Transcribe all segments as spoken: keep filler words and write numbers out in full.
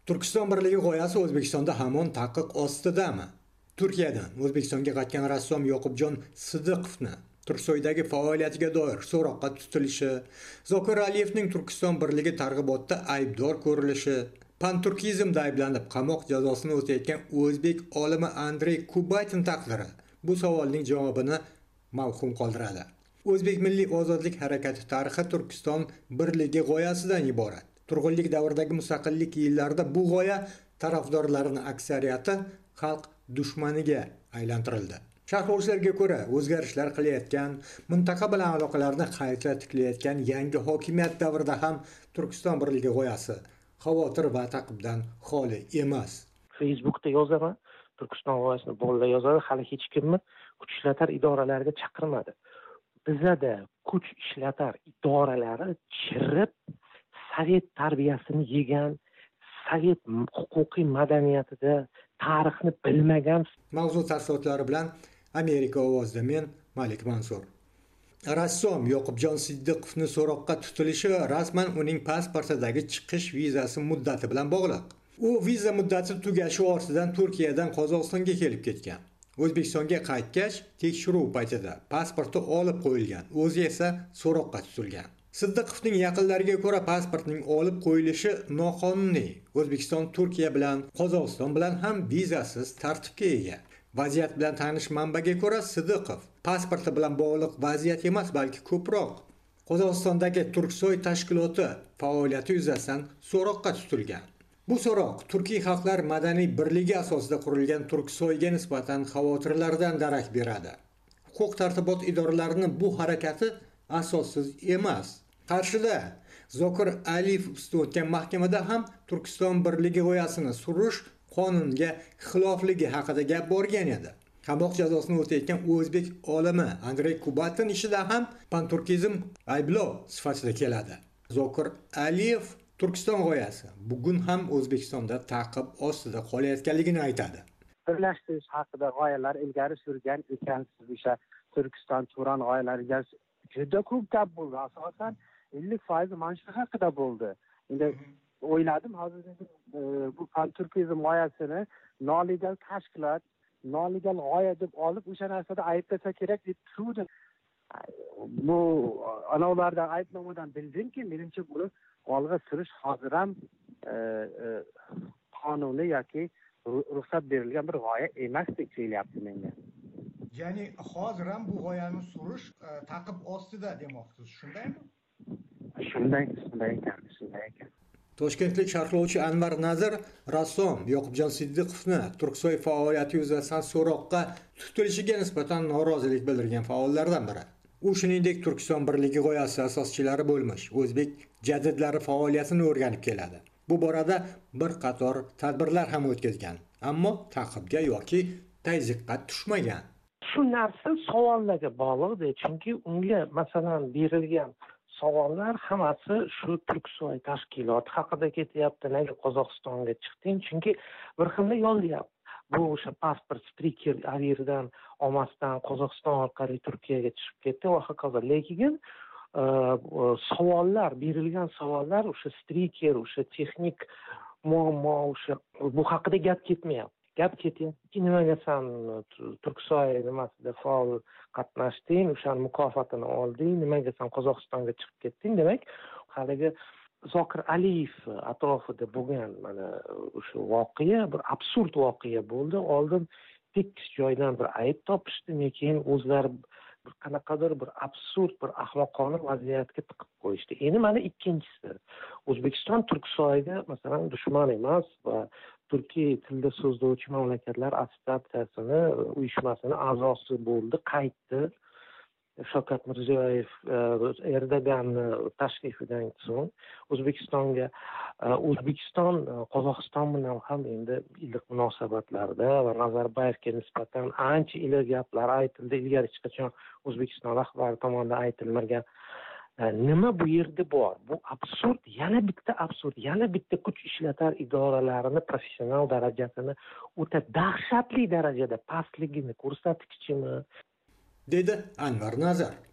Turkiston birligi g'oyasi O'zbekistonda hamon taqiq ostidami? Turkiyadan O'zbekistonga qaytgan rassom Yoqubjon Sidiqovni Turksoydagi faoliyatiga doir so'roqqa tutilishi, Zokir Aliyevning Turkiston birligi targ'ibotda aybdor ko'rilishi, panturkizmda ayblanib qamoq jazosini o'tayotgan o'zbek olimi Andrey Kubatin taqdiri bu savolning javobini mavhum qoldiradi. O'zbek milliy ozodlik harakati tarixi Turkiston birligi g'oyasidan iborat. Turg'unlik davridagi mustaqillik yillarida bu g'oya tarafdorlarining aksariyati xalq dushmaniga aylantirildi. Sharhlovchilarga ko'ra, o'zgarishlar qilayotgan, mintaqa bilan aloqalarni qayta tiklayotgan yangi hokimiyat davrida ham Turkiston birligi g'oyasi xavotir va ta'qibdan xoli emas. Facebookda yozaman, Turkiston g'oyasini bolalar yozadi, hali hech kimni kuch ishlatar idoralariga chaqirmadi. Bizada kuch ishlatar idoralari chirib Sovet tarbiyasini yegan, Sovet huquqiy madaniyatida tarixni bilmagan. Mavzu tafsilotlari bilan Amerika ovozida men Malik Mansur. Rassom Yoqubjon Sidiqovni so'roqqa tutilishi rasman uning pasportidagi chiqish vizasi muddati bilan bog'liq. U viza muddati tugashi ortidan Turkiyadan Qozog'istonga kelib ketgan. O'zbekistonga qaytgach, tekshiruv paytida pasporti olib qo'yilgan, o'zi esa so'roqqa tutilgan. Sidiqovning yaqinlariga ko'ra pasportning olib qo'yilishi noqonuniy. O'zbekiston Turkiya bilan, Qozog'iston bilan ham vizasiz tartibga ega. Vaziyat bilan tanish manbaga ko'ra Sidiqov pasporti bilan bog'liq vaziyat emas, balki ko'proq Qozog'istondagi Turksoy tashkiloti faoliyati yuzasidan so'roqqa tutilgan. Bu so'roq Turkiy xalqlar madaniy birligi asosida qurilgan Turksoyga nisbatan xavotirlardan darak beradi. Huquq tartibot idoralarining bu harakati asossiz emas. Qarshida Zokir Aliyev ustida o'tgan mahkamada ham Turkiston birligi g'oyasini surish qonunga xilofligi haqida gap borgan edi. Qamoq jazosini o'tayotgan o'zbek olimi Andrey Kubatin ishida ham panturkizm ayblov sifatida keladi. Zokir Aliyev Turkiston g'oyasi bugun ham O'zbekistonda ta'qib ostida qolayotganligini aytadi. Birlashtirish haqida g'oyalar ilgari surgan ekansiz, o'sha Turkiston Turan g'oyalariga juda ko'p gap bo'ldi. Asosan ellik foiz mana shu haqida bo'ldi. Endi o'yladim, hozir bu panturkizm g'oyasini nolegal tashkilot, nolegal g'oya deb olib o'sha narsada ayblasa kerak deb turdim. Bu anovlardan ayblamadan bildimki, menimcha buni olg'a surish hozir ham qonuniy yoki ruxsat berilgan bir g'oya emasdek tuyulyapti menga. Ya'ni hozir ham bu g'oyani surish ta'qib ostida demoqchisiz, shundaymi? Shunday, shunday ekan, shunday ekan. Toshkentlik sharhlovchi Anvar Nazir rassom Yoqubjon Sidiqovni Turksoy faoliyati yuzasidan so'roqqa tutilishiga nisbatan norozilik bildirgan faollardan biri. U shuningdek Turkiston birligi g'oyasi asoschilari bo'lmish o'zbek jadidlari faoliyatini o'rganib keladi. Bu borada bir qator tadbirlar ham o'tkazgan, ammo ta'qibga yoki tazyiqqa tushmagan. Shu narsa savollarga bog'liq, chunki unga masalan berilgan savollar hammasi shu Turksoy tashkiloti haqida ketyapti. Nega Qozog'istonga chiqding? Chunki bir xilda yo'llayapti. Bu o'sha pasport striker avirdan olmasdan Qozog'iston orqali Turkiyaga chiqib ketdi va hokazo. Lekin savollar, berilgan savollar o'sha striker, o'sha texnik muammo, o'sha bu haqida gap ketmayapti. Gap ketyapti, nimaga san Turksoy nimasida faol qatnashding, o'shaning mukofotini olding, nimaga san Qozog'istonga chiqib ketding? Demak, haligi Zokir Aliyev atrofida bo'lgan mana o'sha voqea bir absurd voqea bo'ldi. Oldin tekis joydan bir ayb topishdi, lekin o'zlari bir qanaqadir bir absurd, bir ahmoqona vaziyatga tiqib qo'yishdi. Endi mana ikkinchisi. O'zbekiston Turksoyga masalan dushman emas va Turkiy tilda so'zlovchi mamlakatlar assotsiatsiyasini uyushmasini a'zosi bo'ldi, qaytdi. Shavkat Mirziyoyev Erdo'g'anni tashrifidan so'ng O'zbekistonga O'zbekiston Qozog'iston bilan ham endi iliq munosabatlarda va Nazarboyevga nisbatan ancha iliq gaplar aytildi. Ilgari hech qachon O'zbekiston rahbari tomonidan aytilmagan. Nima bu yerda bor? Bu absurd, yana bitta absurd, yana bitta kuch ishlatar idoralarini professional darajasini o'ta dahshatli darajada pastligini ko'rsatkichimi? Dedi Anvar Nazar.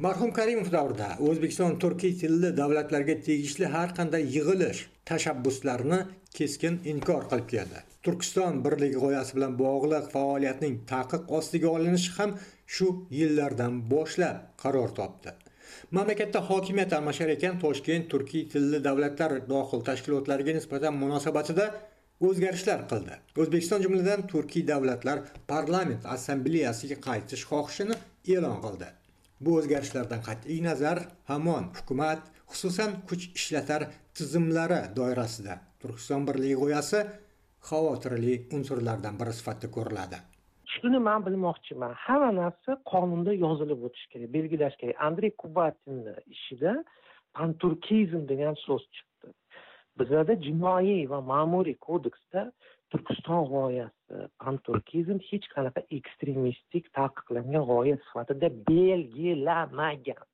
Marhum Karimov davrida O'zbekiston turkiy tilli davlatlarga tegishli har qanday yig'ilish tashabbuslarini keskin inkor qilib keldi. Turkiston birligi g'oyasi bilan bog'liq faoliyatning taqiq ostiga olinishi ham shu yillardan boshlab qaror topdi. Mamlakatda hokimiyat almashar ekan, Toshkent turkiy tilli davlatlar dohil tashkilotlariga nisbatan munosabatida o'zgarishlar qildi. O'zbekiston jumladan turkiy davlatlar parlament assambleyasiga qaytish xohishini e'lon qildi. Bu o'zgarishlardan qat'iy nazar hamon hukumat, xususan kuch ishlatar tizimlari doirasida Turkiston birligi g'oyasi xavotirli unsurlardan biri sifatida ko'riladi. Shuni men bilmoqchiman. Hamma narsa qonunda yozilib o'tishi kerak, belgilash kerak. Andrey Kubatinning ishida panturkizm degan so'z chiqdi. Bizda jinoiy va ma'muriy kodeksda Turkiston g'oyasi, panturkizm hech qanaqa ekstremistik taqiqlangan g'oya sifatida belgilanmagan.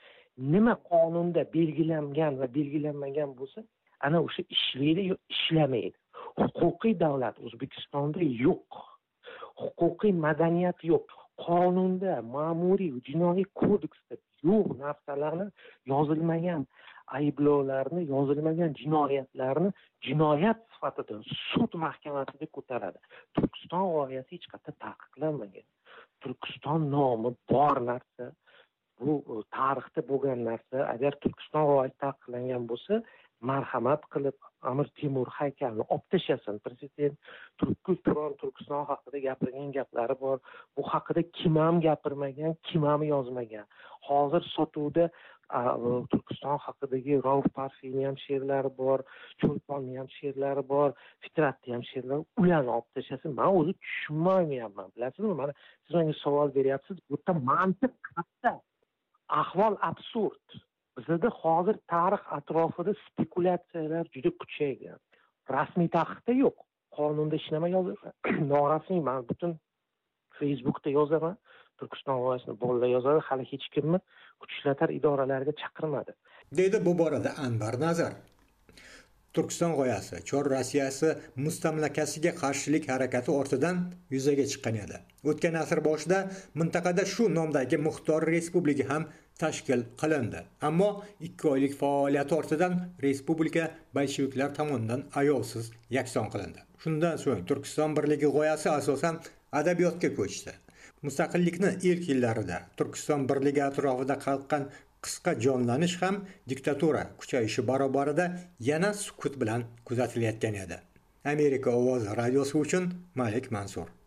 Nima qonunda belgilangan va belgilanmagan bo'lsa, ana o'sha ishlaydi yo ishlamaydi. Huquqiy davlat O'zbekistonda yo'q. Huquqiy madaniyat yo'q. Qonunda, ma'muriy, jinoiy kodeksda yo'q narsalarni, yozilmagan ayblovlarni, yozilmagan jinoyatlarni jinoyat sifatida sud mahkamasida ko'taradi. Turkiston g'oyasi hech qanday taqiqlanmagan. Turkiston nomi bor narsa, bu tarixda bo'lgan narsa. Agar Turkiston g'oyasi taqiqlangan bo'lsa, marhamat qilib Amir Temur haykalini olib tashlasin. Prezident Turkiy Turon Turkiston haqida gapirgan gaplari bor. Bu haqida kim ham gapirmagan, kim ham yozmagan. Hozir sotuvda Turkiston haqidagi Rauf Parfiyning ham she'rlari bor, Cho'lponning ham she'rlari bor, Fitratning ham she'rlari, ularni olib tashlasin. Men o'zi tushunmayapman. Bilasizmi? Mana siz menga savol beryapsiz. Bu yerda mantiq qayerda? Ahvol absurd. Bizda hozir tarix atrofida spekulyatsiyalar juda kuchaygan. Rasmiy taqiqda yo'q. Qonunda hech nima yozilgan. Norasmiy, men butun Facebookda yozaman. Turkiston g'oyasini bolalar yozadi, hali hech kimni kuch ishlatar idoralariga chaqirmadi. Deydi bu borada Anvar Nazar. Turkiston g'oyasi Chor Rossiyasi mustamlakasiga qarshilik harakati ortidan yuzaga chiqqan edi. O'tgan asr boshida mintaqada shu nomdagi muxtor respublika ham tashkil qilindi. Ammo ikki oylik faoliyat ortidan respublika bolsheviklar tomonidan ayovsiz yakson qilindi. Shundan so'ng Turkiston birligi g'oyasi asosan adabiyotga ko'chdi. Mustaqillikning ilk yillarida Turkiston birligi atrofida qalqqan qisqa jonlanish ham diktatura kuchayishi barobarida yana sukut bilan kuzatilayotgan edi. Amerika ovozi radiosi uchun Malik Mansur.